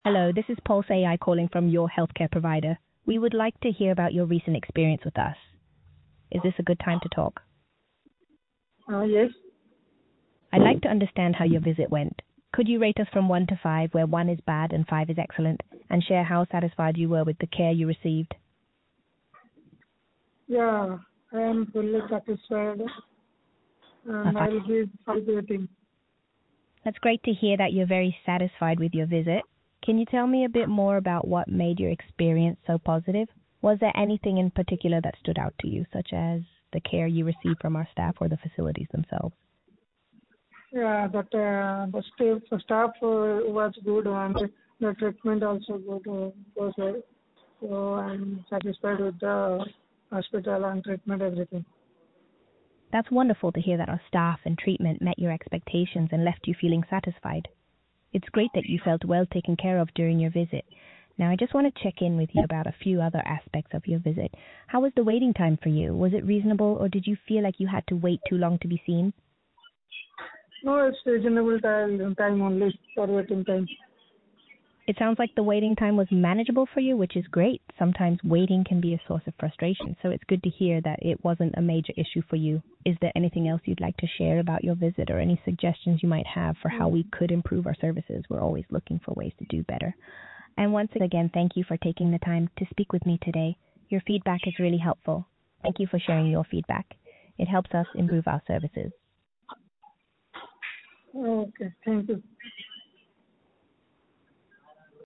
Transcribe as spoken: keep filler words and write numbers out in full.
Hello, this is Pulse A I calling from your healthcare provider. We would like to hear about your recent experience with us. Is this a good time to talk? Uh, yes. I'd like to understand how your visit went. Could you rate us from one to five, where one is bad and five is excellent, and share how satisfied you were with the care you received? Yeah, I am fully satisfied A and I five. will give five rating. That's great to hear that you're very satisfied with your visit. Can you tell me a bit more about what made your experience so positive? Was there anything in particular that stood out to you, such as the care you received from our staff or the facilities themselves? Yeah, that uh, the staff, the staff uh, was good and the treatment also good uh, was well. So I'm satisfied with the hospital and treatment everything. That's wonderful to hear that our staff and treatment met your expectations and left you feeling satisfied. It's great that you felt well taken care of during your visit. Now, I just want to check in with you about a few other aspects of your visit. How was the waiting time for you? Was it reasonable, or did you feel like you had to wait too long to be seen? No, it's reasonable time, time only for waiting time. It sounds like the waiting time was manageable for you, which is great. Sometimes waiting can be a source of frustration, so it's good to hear that it wasn't a major issue for you. Is there anything else you'd like to share about your visit, or any suggestions you might have for how we could improve our services? We're always looking for ways to do better. And once again, thank you for taking the time to speak with me today. Your feedback is really helpful. Thank you for sharing your feedback. It helps us improve our services. Okay, thank you.